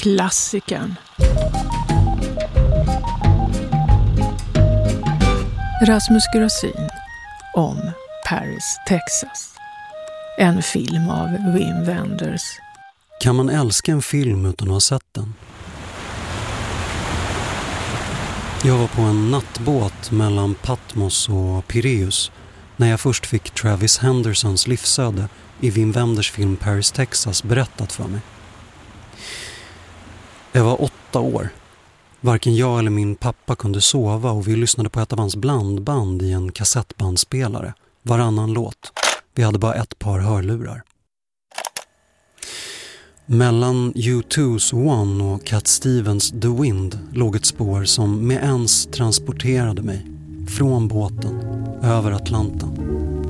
Klassikern. Rasmus Grossin om Paris, Texas. En film av Wim Wenders. Kan man älska en film utan att ha sett den? Jag var på en nattbåt mellan Patmos och Pireus när jag först fick Travis Hendersons livsöde i Wim Wenders film Paris, Texas berättat för mig. Jag var 8 år. Varken jag eller min pappa kunde sova och vi lyssnade på ett av hans blandband i en kassettbandspelare. Varannan låt. Vi hade bara ett par hörlurar. Mellan U2's One och Cat Stevens The Wind låg ett spår som med ens transporterade mig från båten över Atlanten.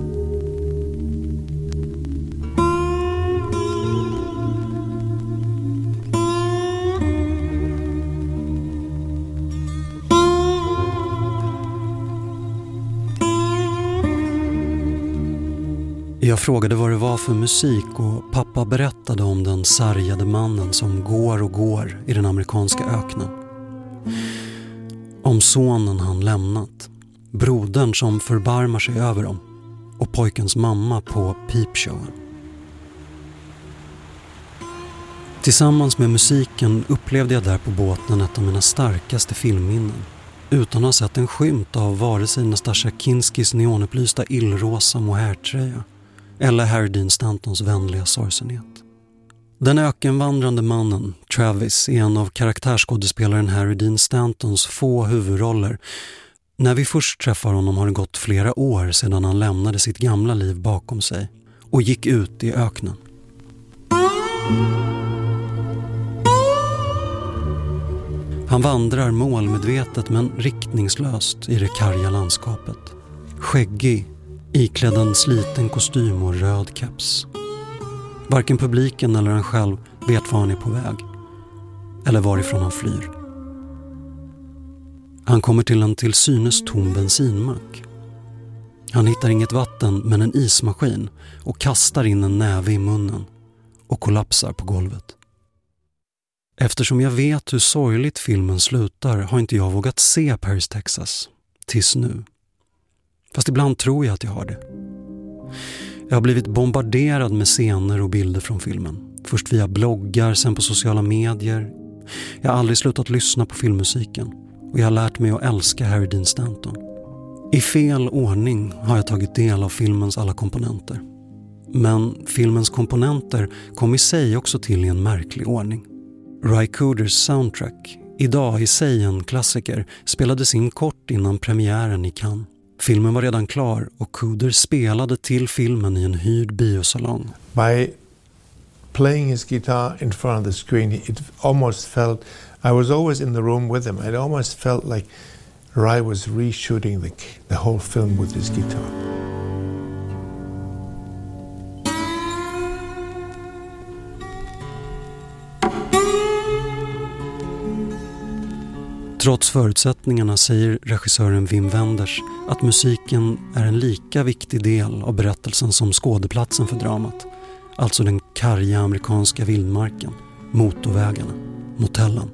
Jag frågade vad det var för musik och pappa berättade om den sargade mannen som går och går i den amerikanska öknen. Om sonen han lämnat, brodern som förbarmar sig över dem och pojkens mamma på peepshowen. Tillsammans med musiken upplevde jag där på båten ett av mina starkaste filmminnen. Utan att ha sett en skymt av vare sig Nastasja Kinskis neonupplysta illrosa mohairtröja eller Harry Dean Stantons vänliga sorgsenhet. Den ökenvandrande mannen, Travis, är en av karaktärsskådespelaren Harry Dean Stantons få huvudroller. När vi först träffar honom har det gått flera år sedan han lämnade sitt gamla liv bakom sig och gick ut i öknen. Han vandrar målmedvetet men riktningslöst i det karga landskapet. Skäggig, iklädd en sliten kostym och röd keps. Varken publiken eller han själv vet var han är på väg. Eller varifrån han flyr. Han kommer till en till synes tom bensinmack. Han hittar inget vatten men en ismaskin och kastar in en näve i munnen och kollapsar på golvet. Eftersom jag vet hur sorgligt filmen slutar har inte jag vågat se Paris, Texas tills nu. Fast ibland tror jag att jag har det. Jag har blivit bombarderad med scener och bilder från filmen. Först via bloggar, sen på sociala medier. Jag har aldrig slutat lyssna på filmmusiken. Och jag har lärt mig att älska Harry Dean Stanton. I fel ordning har jag tagit del av filmens alla komponenter. Men filmens komponenter kom i sig också till i en märklig ordning. Ry Cooders soundtrack, idag i sig en klassiker, spelades in kort innan premiären i Cannes. Filmen var redan klar och Cooder spelade till filmen i en hyrd biosalong. By playing his guitar in front of the screen, it almost felt, I was always in the room with him, it almost felt like Ry was reshooting the whole film with his guitar. Trots förutsättningarna säger regissören Wim Wenders att musiken är en lika viktig del av berättelsen som skådeplatsen för dramat. Alltså den karga amerikanska vildmarken, motorvägarna, motellen.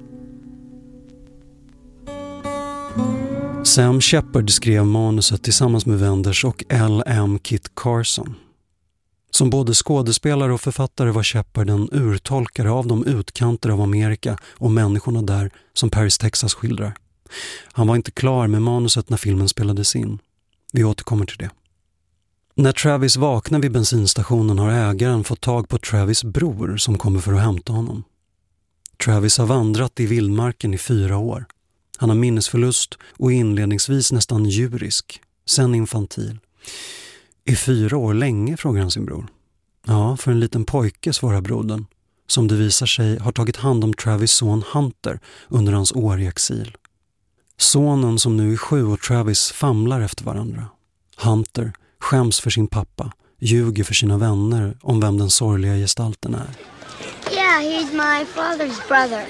Sam Shepard skrev manuset tillsammans med Wenders och L.M. Kit Carson. Som både skådespelare och författare var Shepard en urtolkare av de utkanter av Amerika och människorna där som Paris, Texas skildrar. Han var inte klar med manuset när filmen spelades in. Vi återkommer till det. När Travis vaknar vid bensinstationen har ägaren fått tag på Travis bror som kommer för att hämta honom. Travis har vandrat i vildmarken i 4 år. Han har minnesförlust och är inledningsvis nästan djurisk, sen infantil. I 4 år länge, frågar han sin bror. Ja, för en liten pojke, svarar brodern, som det visar sig har tagit hand om Travis son Hunter under hans år i exil. Sonen som nu är 7 och Travis famlar efter varandra. Hunter skäms för sin pappa, ljuger för sina vänner om vem den sorgliga gestalten är. Yeah, he's my father's brother.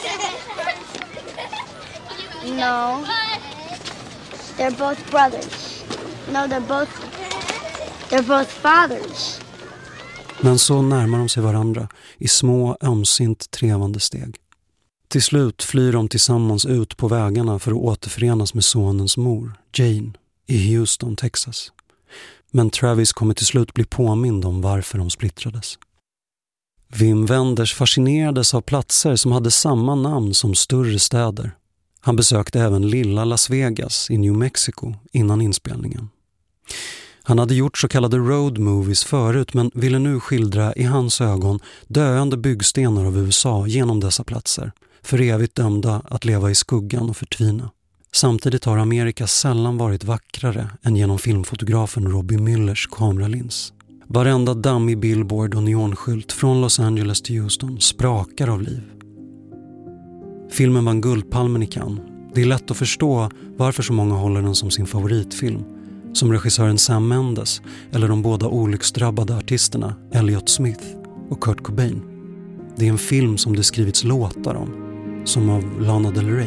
No, they're both brothers. No, they're both fathers. Men så närmar de sig varandra i små, ömsint trevande steg. Till slut flyr de tillsammans ut på vägarna för att återförenas med sonens mor, Jane, i Houston, Texas. Men Travis kommer till slut bli påmind om varför de splittrades. Wim Wenders fascinerades av platser som hade samma namn som större städer. Han besökte även lilla Las Vegas i New Mexico innan inspelningen. Han hade gjort så kallade road movies förut men ville nu skildra i hans ögon döende byggstenar av USA genom dessa platser, för evigt dömda att leva i skuggan och förtvina. Samtidigt har Amerika sällan varit vackrare än genom filmfotografen Robbie Müllers kameralins. Varenda dammig billboard och neonskylt från Los Angeles till Houston sprakar av liv. Filmen vann Guldpalmen i Cannes. Det är lätt att förstå varför så många håller den som sin favoritfilm. Som regissören Sam Mendes eller de båda olycksdrabbade artisterna Elliott Smith och Kurt Cobain. Det är en film som det skrivits låtar om, som av Lana Del Rey.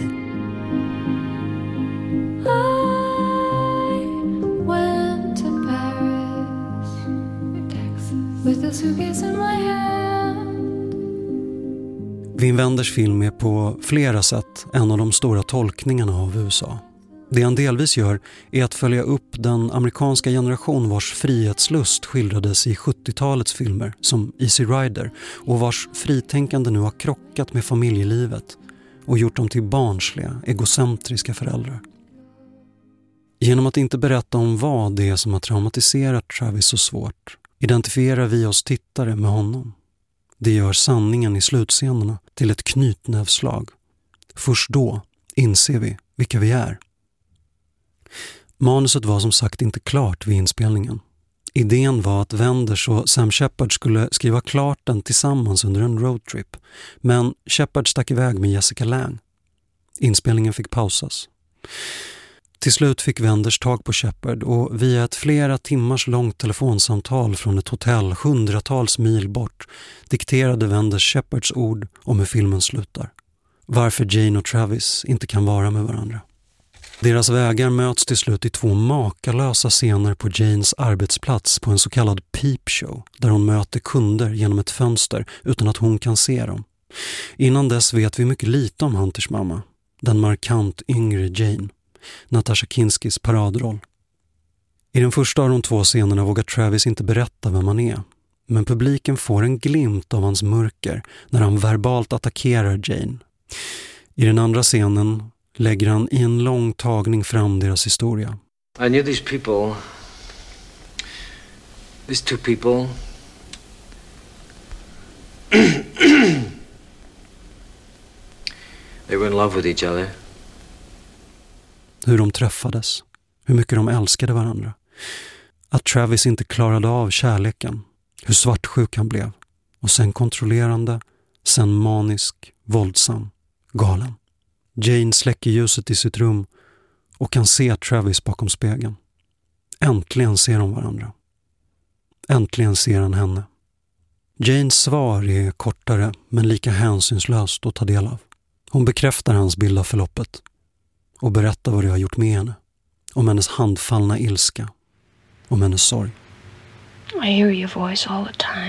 Went to Paris, Texas, with a suitcase in my hand. Wim Wenders film är på flera sätt en av de stora tolkningarna av USA. Det han delvis gör är att följa upp den amerikanska generation vars frihetslust skildrades i 70-talets filmer som Easy Rider och vars fritänkande nu har krockat med familjelivet och gjort dem till barnsliga, egocentriska föräldrar. Genom att inte berätta om vad det är som har traumatiserat Travis så svårt identifierar vi oss tittare med honom. Det gör sanningen i slutscenerna till ett knytnävslag. Först då inser vi vilka vi är. Manuset var som sagt inte klart vid inspelningen. Idén var att Wenders och Sam Shepard skulle skriva klart den tillsammans under en roadtrip. Men Shepard stack iväg med Jessica Lange. Inspelningen fick pausas. Till slut fick Wenders tag på Shepard och via ett flera timmars långt telefonsamtal från ett hotell hundratals mil bort dikterade Wenders Shepards ord om hur filmen slutar. Varför Jane och Travis inte kan vara med varandra. Deras vägar möts till slut i 2 makalösa scener på Janes arbetsplats på en så kallad peep show där hon möter kunder genom ett fönster utan att hon kan se dem. Innan dess vet vi mycket lite om Hunters mamma, den markant yngre Jane, Natasha Kinskis paradroll. I den första av de 2 scenerna vågar Travis inte berätta vem han är, men publiken får en glimt av hans mörker när han verbalt attackerar Jane. I den andra scenen lägger han i en lång tagning fram deras historia. I knew these people. These 2 people. They were in love with each other. Hur de träffades, hur mycket de älskade varandra. Att Travis inte klarade av kärleken, hur svartsjuk han blev. Och sen kontrollerande, sen manisk, våldsam, galen. Jane släcker ljuset i sitt rum och kan se Travis bakom spegeln. Äntligen ser de varandra. Äntligen ser han henne. Janes svar är kortare men lika hänsynslöst att ta del av. Hon bekräftar hans bild av förloppet och berättar vad det har gjort med henne. Om hennes handfallna ilska. Om hennes sorg. I hear your voice all the time.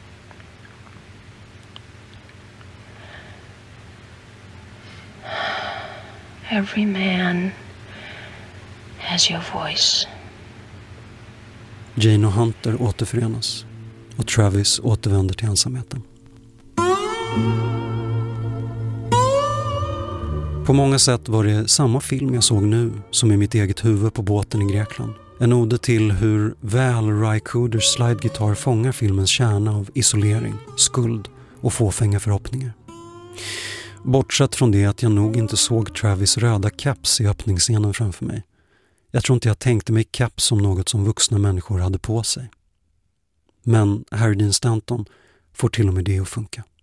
Every man has your voice. Jane och Hunter återförenas och Travis återvänder till ensamheten. På många sätt var det samma film jag såg nu som i mitt eget huvud på båten i Grekland. En ode till hur väl Ry Cooders slidegitarr fångar filmens kärna av isolering, skuld och fåfänga förhoppningar. Bortsett från det att jag nog inte såg Travis röda caps i öppningsscenen framför mig. Jag tror inte jag tänkte mig caps som något som vuxna människor hade på sig. Men Harry Dean Stanton får till och med det att funka.